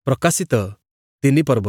ପ୍ରକାଶିତ 3 ପର୍ବ।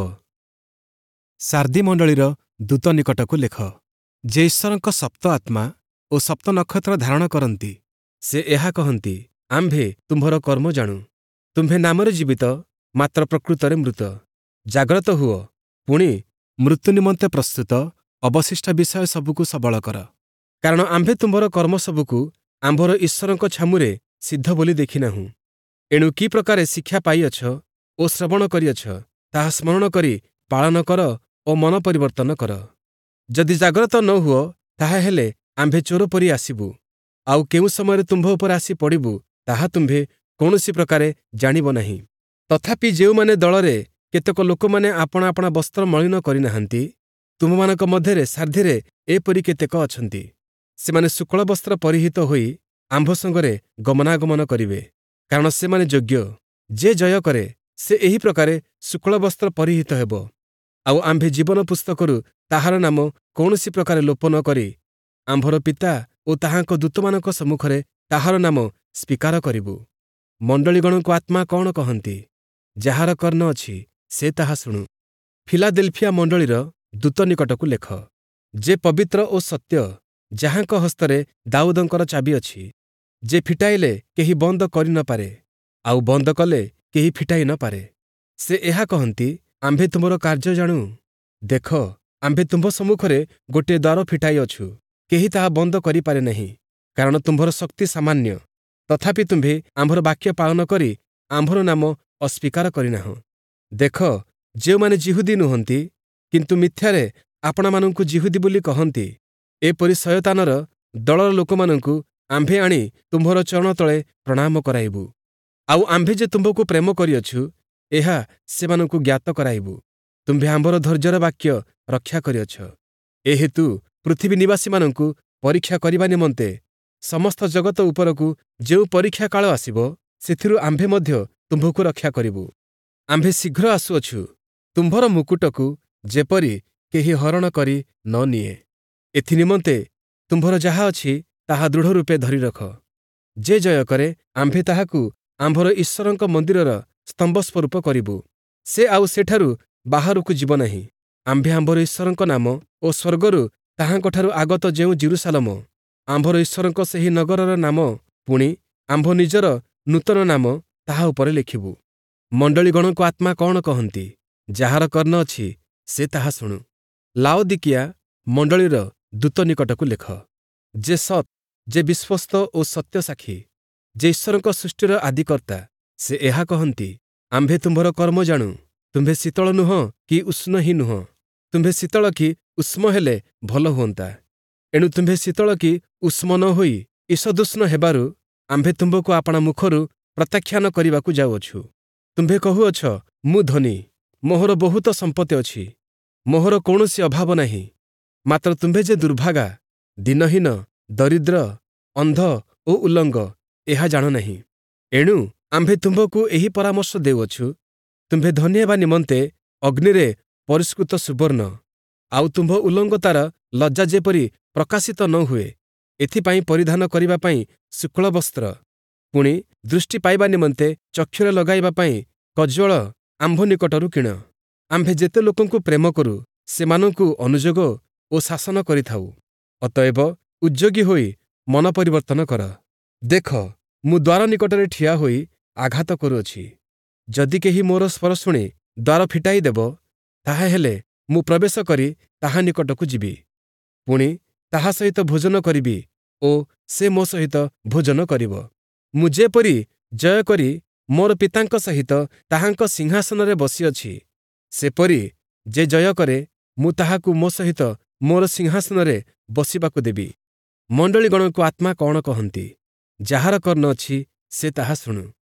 ସାର୍ଦି ମଣ୍ଡଳୀର ଦୂତ ନିକଟକୁ ଲେଖ, ଯେ ଈଶ୍ୱରଙ୍କ ସପ୍ତ ଆତ୍ମା ଓ ସପ୍ତ ନକ୍ଷତ୍ର ଧାରଣ କରନ୍ତି। ସେ ଏହା କହନ୍ତି, ଆମ୍ଭେ ତୁମ୍ଭର କର୍ମ ଜାଣୁ। ତୁମ୍ଭେ ନାମରେ ଜୀବିତ, ମାତ୍ର ପ୍ରକୃତରେ ମୃତ। ଜାଗ୍ରତ ହୁଅ, ପୁଣି ମୃତ୍ୟୁ ନିମନ୍ତେ ପ୍ରସ୍ତୁତ, ଅବଶିଷ୍ଟ ବିଷୟ ସବୁକୁ ସବଳ କର। କାରଣ ଆମ୍ଭେ ତୁମ୍ଭର କର୍ମ ସବୁକୁ ଆମ୍ଭର ଈଶ୍ୱରଙ୍କ ଛାମୁରେ ସିଦ୍ଧ ବୋଲି ଦେଖିନାହୁଁ। ଏଣୁ କି ପ୍ରକାରେ ଶିକ୍ଷା ପାଇଅଛ ଓ ଶ୍ରବଣ କରିଅଛ, ତାହା ସ୍ମରଣ କରି ପାଳନ କର ଓ ମନ ପରିବର୍ତ୍ତନ କର। ଯଦି ଜାଗ୍ରତ ନ ହୁଅ, ତାହା ହେଲେ ଆମ୍ଭେ ଚୋର ପରି ଆସିବୁ। ଆଉ କେଉଁ ସମୟରେ ତୁମ୍ଭ ଉପରେ ଆସି ପଡ଼ିବୁ, ତାହା ତୁମ୍ଭେ କୌଣସି ପ୍ରକାରେ ଜାଣିବ ନାହିଁ। ତଥାପି ଯେଉଁମାନେ ଦଳରେ କେତେକ ଲୋକମାନେ ଆପଣା ଆପଣା ବସ୍ତ୍ର ମଳିନ କରିନାହାନ୍ତି, ତୁମମାନଙ୍କ ମଧ୍ୟରେ ସାର୍ଧିରେ ଏପରି କେତେକ ଅଛନ୍ତି। ସେମାନେ ଶୁକ୍ଳ ବସ୍ତ୍ର ପରିହିତ ହୋଇ ଆମ୍ଭ ସଙ୍ଗରେ ଗମନାଗମନ କରିବେ, କାରଣ ସେମାନେ ଯୋଗ୍ୟ। ଯେ ଜୟ କରେ, ସେ ଏହି ପ୍ରକାରେ ଶୁକ୍ଳ ବସ୍ତ୍ର ପରିହିତ ହେବ। ଆଉ ଆମ୍ଭେ ଜୀବନ ପୁସ୍ତକରୁ ତାହାର ନାମ କୌଣସି ପ୍ରକାରେ ଲୋପ ନ କରି ଆମ୍ଭର ପିତା ଓ ତାହାଙ୍କ ଦୂତମାନଙ୍କ ସମ୍ମୁଖରେ ତାହାର ନାମ ସ୍ୱୀକାର କରିବୁ। ମଣ୍ଡଳୀଗଣଙ୍କୁ ଆତ୍ମା କଣ କହନ୍ତି? ଯାହାର କର୍ଣ୍ଣ ଅଛି, ସେ ତାହା ଶୁଣୁ। ଫିଲାଦେଲଫିଆ ମଣ୍ଡଳୀର ଦୂତ ନିକଟକୁ ଲେଖ, ଯେ ପବିତ୍ର ଓ ସତ୍ୟ, ଯାହାଙ୍କ ହସ୍ତରେ ଦାଉଦଙ୍କର ଚାବି ଅଛି। ଯେ ଫିଟାଇଲେ କେହି ବନ୍ଦ କରି ନ ପାରେ, ଆଉ ବନ୍ଦ କଲେ କେହି ଫିଟାଇ ନ ପାରେ। ସେ ଏହା କହନ୍ତି, ଆମ୍ଭେ ତୁମର କାର୍ଯ୍ୟ ଜାଣୁ। ଦେଖ, ଆମ୍ଭେ ତୁମ୍ଭ ସମ୍ମୁଖରେ ଗୋଟିଏ ଦ୍ୱାର ଫିଟାଇଅଛୁ, କେହି ତାହା ବନ୍ଦ କରିପାରେ ନାହିଁ, କାରଣ ତୁମ୍ଭର ଶକ୍ତି ସାମାନ୍ୟ। ତଥାପି ତୁମ୍ଭେ ଆମ୍ଭର ବାକ୍ୟ ପାଳନ କରି ଆମ୍ଭର ନାମ ଅସ୍ୱୀକାର କରିନାହଁ। ଦେଖ, ଯେଉଁମାନେ ଯିହୁଦୀ ନୁହନ୍ତି, କିନ୍ତୁ ମିଥ୍ୟାରେ ଆପଣାମାନଙ୍କୁ ଯିହୁଦୀ ବୋଲି କହନ୍ତି, ଏପରି ଶୟତାନର ଦଳର ଲୋକମାନଙ୍କୁ ଆମ୍ଭେ ଆଣି ତୁମ୍ଭର ଚରଣ ତଳେ ପ୍ରଣାମ କରାଇବୁ। ଆଉ ଆମ୍ଭେ ଯେ ତୁମ୍ଭକୁ ପ୍ରେମ କରିଅଛୁ, ଏହା ସେମାନଙ୍କୁ ଜ୍ଞାତ କରାଇବୁ। ତୁମ୍ଭେ ଆମ୍ଭର ଧୈର୍ଯ୍ୟର ବାକ୍ୟ ରକ୍ଷା କରିଅଛ। ଏ ହେତୁ ପୃଥିବୀ ନିବାସୀମାନଙ୍କୁ ପରୀକ୍ଷା କରିବା ନିମନ୍ତେ ସମସ୍ତ ଜଗତ ଉପରକୁ ଯେଉଁ ପରୀକ୍ଷା କାଳ ଆସିବ, ସେଥିରୁ ଆମ୍ଭେ ମଧ୍ୟ ତୁମ୍ଭକୁ ରକ୍ଷା କରିବୁ। ଆମ୍ଭେ ଶୀଘ୍ର ଆସୁଅଛୁ, ତୁମ୍ଭର ମୁକୁଟକୁ ଯେପରି କେହି ହରଣ କରି ନ ନିଏ। ଏଥି ନିମନ୍ତେ ତୁମ୍ଭର ଯାହା ଅଛି, ତାହା ଦୃଢ଼ ରୂପେ ଧରି ରଖ। ଯେ ଜୟ କରେ, ଆମ୍ଭେ ତାହାକୁ ଆମ୍ଭର ଈଶ୍ୱରଙ୍କ ମନ୍ଦିରର ସ୍ତମ୍ଭ ସ୍ୱରୂପ କରିବୁ। ସେ ଆଉ ସେଠାରୁ ବାହାରକୁ ଯିବ ନାହିଁ। ଆମ୍ଭେ ଆମ୍ଭର ଈଶ୍ୱରଙ୍କ ନାମ ଓ ସ୍ୱର୍ଗରୁ ତାହାଙ୍କଠାରୁ ଆଗତ ଯେଉଁ ଜେରୁସାଲମ, ଆମ୍ଭର ଈଶ୍ୱରଙ୍କ ସେହି ନଗରର ନାମ, ପୁଣି ଆମ୍ଭ ନିଜର ନୂତନ ନାମ ତାହା ଉପରେ ଲେଖିବୁ। ମଣ୍ଡଳୀଗଣଙ୍କୁ ଆତ୍ମା କଣ କହନ୍ତି? ଯାହାର କର୍ଣ୍ଣ ଅଛି, ସେ ତାହା ଶୁଣୁ। ଲାଓଦିକିଆ ମଣ୍ଡଳୀର ଦୂତ ନିକଟକୁ ଲେଖ, ଯେ ସତ୍, ଯେ ବିଶ୍ୱସ୍ତ ଓ ସତ୍ୟ ସାକ୍ଷୀ, ଯେ ଈଶ୍ୱରଙ୍କ ସୃଷ୍ଟିର ଆଦିକର୍ତ୍ତା, ସେ ଏହା କହନ୍ତି, ଆମ୍ଭେ ତୁମ୍ଭର କର୍ମ ଜାଣୁ। ତୁମ୍ଭେ ଶୀତଳ ନୁହଁ କି ଉଷ୍ଣ ହିଁ ନୁହଁ। ତୁମ୍ଭେ ଶୀତଳ କି ଉଷ୍ମ ହେଲେ ଭଲ ହୁଅନ୍ତା। ଏଣୁ ତୁମ୍ଭେ ଶୀତଳ କି ଉଷ୍ମ ନ ହୋଇ ଈଷଦୁଷ୍ଣ ହେବାରୁ ଆମ୍ଭେ ତୁମ୍ଭକୁ ଆପଣା ମୁଖରୁ ପ୍ରତ୍ୟାଖ୍ୟାନ କରିବାକୁ ଯାଉଅଛୁ। ତୁମ୍ଭେ କହୁଅଛ, ମୁଁ ଧନୀ, ମୋହର ବହୁତ ସମ୍ପତ୍ତି ଅଛି, ମୋହର କୌଣସି ଅଭାବ ନାହିଁ। ମାତ୍ର ତୁମ୍ଭେ ଯେ ଦୁର୍ଭାଗା, ଦିନହୀନ, ଦରିଦ୍ର, ଅନ୍ଧ ଓ ଉଲଙ୍ଗ, ଏହା ଜାଣ ନାହିଁ। ଏଣୁ ଆମ୍ଭେ ତୁମ୍ଭକୁ ଏହି ପରାମର୍ଶ ଦେଉଅଛୁ, ତୁମ୍ଭେ ଧନୀ ହେବା ନିମନ୍ତେ ଅଗ୍ନିରେ ପରିଷ୍କୃତ ସୁବର୍ଣ୍ଣ, ଆଉ ତୁମ୍ଭ ଉଲଙ୍ଗତାର ଲଜ୍ଜା ଯେପରି ପ୍ରକାଶିତ ନ ହୁଏ, ଏଥିପାଇଁ ପରିଧାନ କରିବା ପାଇଁ ଶୁକ୍ଳ ବସ୍ତ୍ର, ପୁଣି ଦୃଷ୍ଟି ପାଇବା ନିମନ୍ତେ ଚକ୍ଷୁରେ ଲଗାଇବା ପାଇଁ କଜ୍ୱଳ ଆମ୍ଭ ନିକଟରୁ କିଣ। ଆମ୍ଭେ ଯେତେ ଲୋକଙ୍କୁ ପ୍ରେମ କରୁ, ସେମାନଙ୍କୁ ଅନୁଯୋଗ ଓ ଶାସନ କରିଥାଉ। ଅତଏବ ଉଦ୍ଯୋଗୀ ହୋଇ ମନ ପରିବର୍ତ୍ତନ କର। ଦେଖ, ମୁଁ ଦ୍ୱାର ନିକଟରେ ଠିଆ ହୋଇ ଆଘାତ କରୁଅଛି। ଯଦି କେହି ମୋର ସ୍ୱର ଶୁଣି ଦ୍ୱାର ଫିଟାଇ ଦେବ, ତାହା ହେଲେ ମୁଁ ପ୍ରବେଶ କରି ତାହା ନିକଟକୁ ଯିବି। ପୁଣି ତାହା ସହିତ ଭୋଜନ କରିବି ଓ ସେ ମୋ ସହିତ ଭୋଜନ କରିବ। ମୁଁ ଯେପରି ଜୟ କରି ମୋର ପିତାଙ୍କ ସହିତ ତାହାଙ୍କ ସିଂହାସନରେ ବସିଅଛି, ସେପରି ଯେ ଜୟ କରେ, ମୁଁ ତାହାକୁ ମୋ ସହିତ ମୋର ସିଂହାସନରେ ବସିବାକୁ ଦେବି। ମଣ୍ଡଳୀଗଣଙ୍କୁ ଆତ୍ମା କଣ କହନ୍ତି? ଯାହାର କର୍ଣ୍ଣ ଅଛି, ସେ ତାହା ଶୁଣୁ।